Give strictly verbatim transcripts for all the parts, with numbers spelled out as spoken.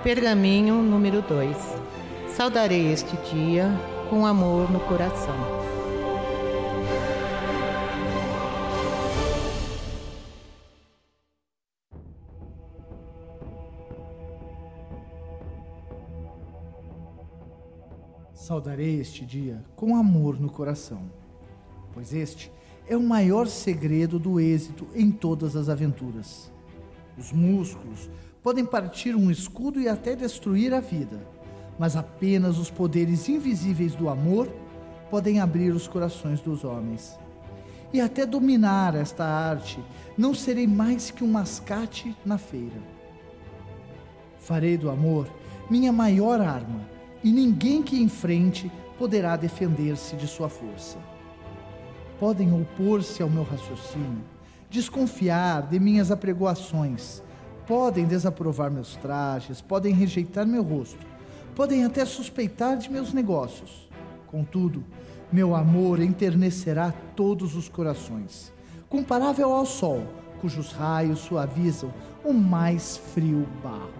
Pergaminho número dois. Saudarei este dia com amor no coração. Saudarei este dia com amor no coração, pois este é o maior segredo do êxito em todas as aventuras. Os músculos podem partir um escudo e até destruir a vida, mas apenas os poderes invisíveis do amor podem abrir os corações dos homens. E até dominar esta arte, não serei mais que um mascate na feira. Farei do amor minha maior arma, e ninguém que enfrente poderá defender-se de sua força. Podem opor-se ao meu raciocínio, desconfiar de minhas apregoações, podem desaprovar meus trajes, podem rejeitar meu rosto, podem até suspeitar de meus negócios. Contudo, meu amor enternecerá todos os corações, comparável ao sol, cujos raios suavizam o mais frio barro.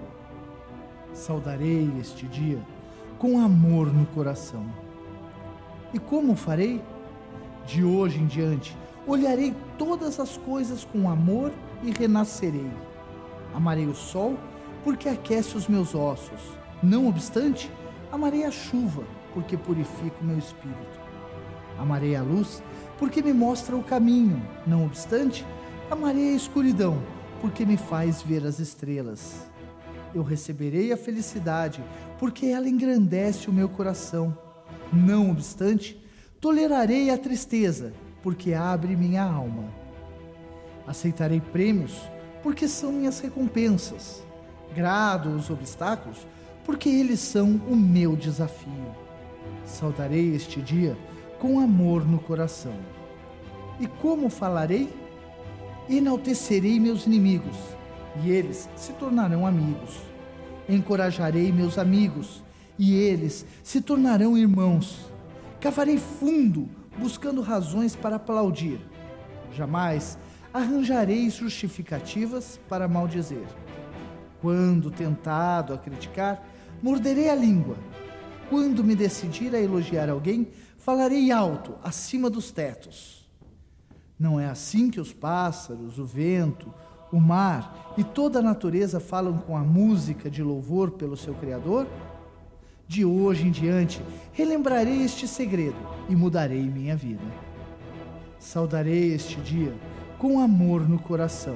Saudarei este dia com amor no coração. E como o farei? De hoje em diante, olharei todas as coisas com amor e renascerei. Amarei o sol, porque aquece os meus ossos. Não obstante, amarei a chuva, porque purifica o meu espírito. Amarei a luz, porque me mostra o caminho. Não obstante, amarei a escuridão, porque me faz ver as estrelas. Eu receberei a felicidade, porque ela engrandece o meu coração. Não obstante, tolerarei a tristeza, porque abre minha alma. Aceitarei prêmios, porque são minhas recompensas. Grado os obstáculos, porque eles são o meu desafio. Saudarei este dia com amor no coração. E como falarei? Enaltecerei meus inimigos, e eles se tornarão amigos. Encorajarei meus amigos, e eles se tornarão irmãos. Cavarei fundo, buscando razões para aplaudir. Jamais arranjarei justificativas para maldizer. Quando tentado a criticar, morderei a língua. Quando me decidir a elogiar alguém, falarei alto, acima dos tetos. Não é assim que os pássaros, o vento, o mar e toda a natureza falam com a música de louvor pelo seu Criador? De hoje em diante, relembrarei este segredo e mudarei minha vida. Saudarei este dia com amor no coração.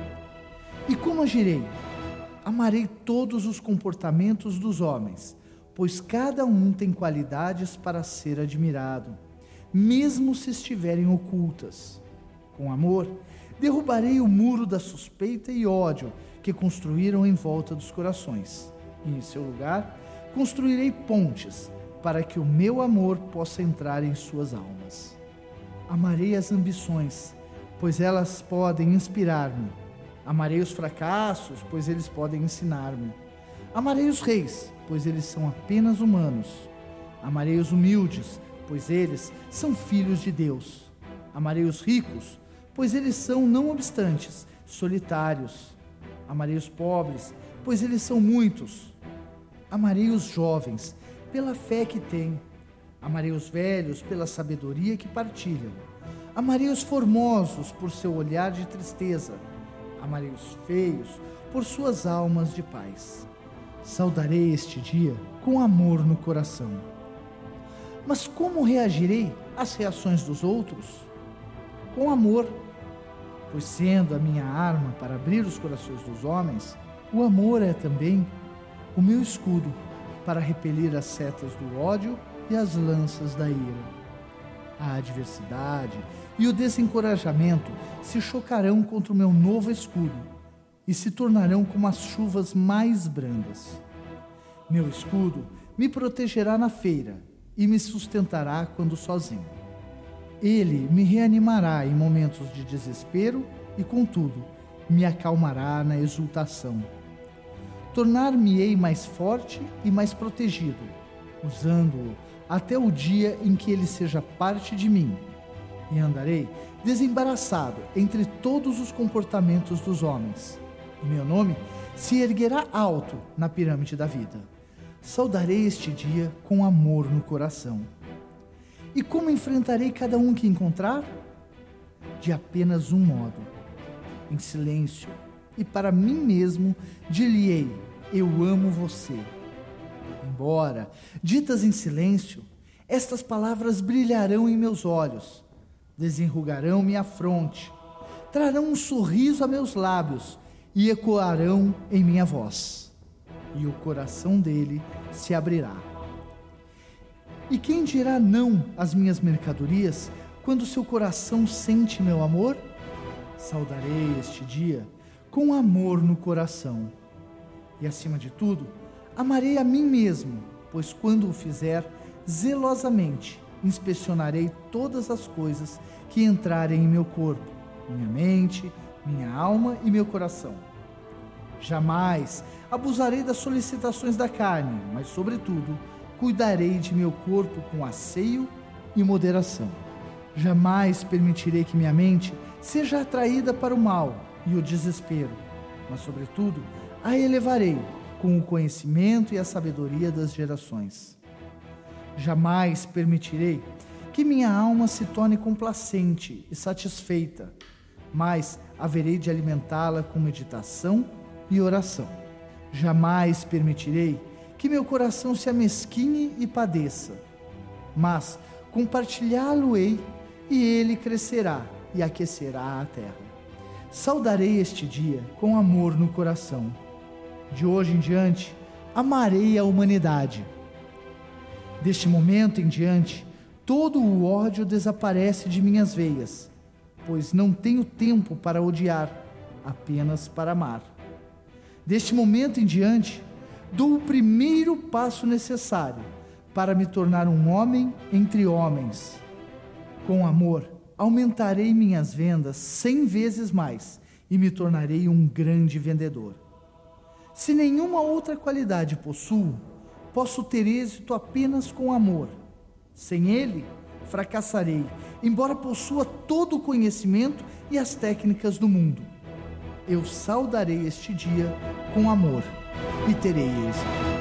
E como agirei? Amarei todos os comportamentos dos homens, pois cada um tem qualidades para ser admirado, mesmo se estiverem ocultas. Com amor, derrubarei o muro da suspeita e ódio que construíram em volta dos corações. E em seu lugar, construirei pontes para que o meu amor possa entrar em suas almas. Amarei as ambições, pois elas podem inspirar-me. Amarei os fracassos, pois eles podem ensinar-me. Amarei os reis, pois eles são apenas humanos. Amarei os humildes, pois eles são filhos de Deus. Amarei os ricos, pois eles são, não obstantes, solitários. Amarei os pobres, pois eles são muitos. Amarei os jovens, pela fé que têm. Amarei os velhos, pela sabedoria que partilham. Amarei os formosos, por seu olhar de tristeza. Amarei os feios, por suas almas de paz. Saudarei este dia com amor no coração. Mas como reagirei às reações dos outros? Com amor, pois sendo a minha arma para abrir os corações dos homens, o amor é também o meu escudo para repelir as setas do ódio e as lanças da ira. A adversidade e o desencorajamento se chocarão contra o meu novo escudo e se tornarão como as chuvas mais brandas. Meu escudo me protegerá na feira e me sustentará quando sozinho. Ele me reanimará em momentos de desespero e, contudo, me acalmará na exultação. Tornar-me-ei mais forte e mais protegido, usando-o até o dia em que ele seja parte de mim, e andarei desembaraçado entre todos os comportamentos dos homens. E meu nome se erguerá alto na pirâmide da vida. Saudarei este dia com amor no coração. E como enfrentarei cada um que encontrar? De apenas um modo, em silêncio, e para mim mesmo dir-lhe-ei: eu amo você. Embora ditas em silêncio, estas palavras brilharão em meus olhos, desenrugarão minha fronte, trarão um sorriso a meus lábios e ecoarão em minha voz, e o coração dele se abrirá. E quem dirá não às minhas mercadorias quando seu coração sente meu amor? Saudarei este dia com amor no coração. E acima de tudo, amarei a mim mesmo, pois quando o fizer, zelosamente inspecionarei todas as coisas que entrarem em meu corpo, minha mente, minha alma e meu coração. Jamais abusarei das solicitações da carne, mas, sobretudo, cuidarei de meu corpo com asseio e moderação. Jamais permitirei que minha mente seja atraída para o mal e o desespero, mas, sobretudo, a elevarei com o conhecimento e a sabedoria das gerações. Jamais permitirei que minha alma se torne complacente e satisfeita, mas haverei de alimentá-la com meditação e oração. Jamais permitirei que meu coração se amesquinhe e padeça, mas compartilhá-lo-ei e ele crescerá e aquecerá a terra. Saudarei este dia com amor no coração. De hoje em diante, amarei a humanidade. Deste momento em diante, todo o ódio desaparece de minhas veias, pois não tenho tempo para odiar, apenas para amar. Deste momento em diante, dou o primeiro passo necessário para me tornar um homem entre homens. Com amor, aumentarei minhas vendas cem vezes mais e me tornarei um grande vendedor. Se nenhuma outra qualidade possuo, posso ter êxito apenas com amor. Sem ele, fracassarei, embora possua todo o conhecimento e as técnicas do mundo. Eu saudarei este dia com amor e terei êxito.